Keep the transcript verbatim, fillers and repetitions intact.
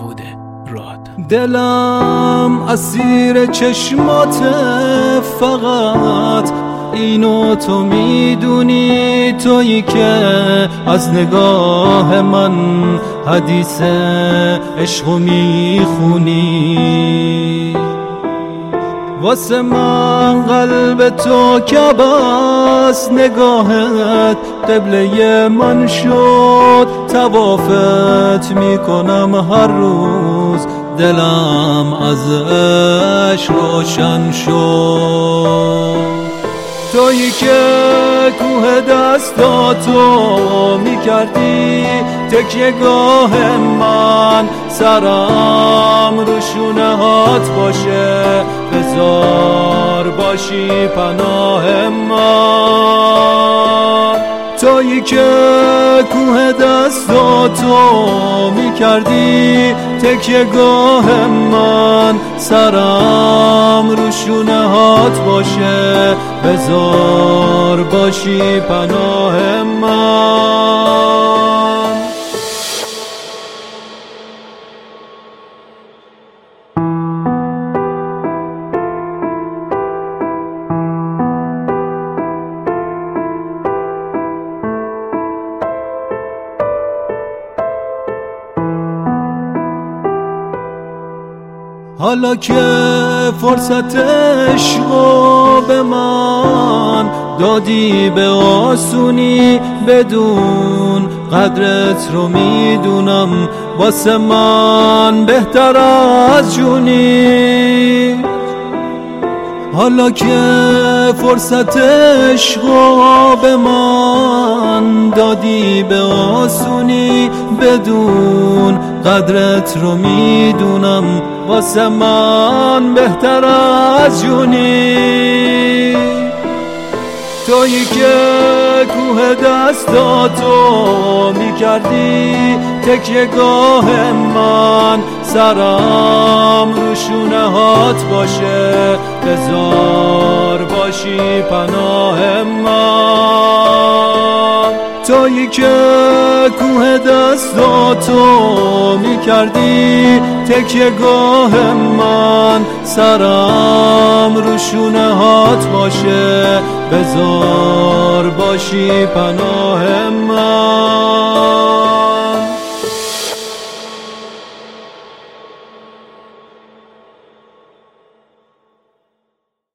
داوود راد. دلم اسیر چشمات، فقط اینو تو میدونی، تویی که از نگاه من حدیث عشقو میخونی. واسه من قلب تو کعبه‌ست، نگاهت قبله من شد، طوافت میکنم هر روز، دلم از عشق روشن شد. تویی که کوه دستاتو میکردی تکیه گاه من، سرم رو شونه هات باشه، بذار باشی پناه من. تویی که کوه دستاتو میکردی تکیه گاه من، سرم رو شونه هات باشه، بذار باشی پناه من. حالا که فرصت عشقو به من دادی به آسونی، بدون قدرت رو میدونم واسه من بهتر از جونی. حالا که فرصت عشقو به من دادی به آسونی، بدون قدرت رو میدونم واسه من بهتر از جونی. تویی که کوه دستاتو میکردی تکیه گاه من، سرم رو شونه هات باشه، بذار باشی پناه من. تویی که کوه دستاتو میکردی تکیه گاه من، سرم رو شونه هات باشه، بذار باشی پناه من.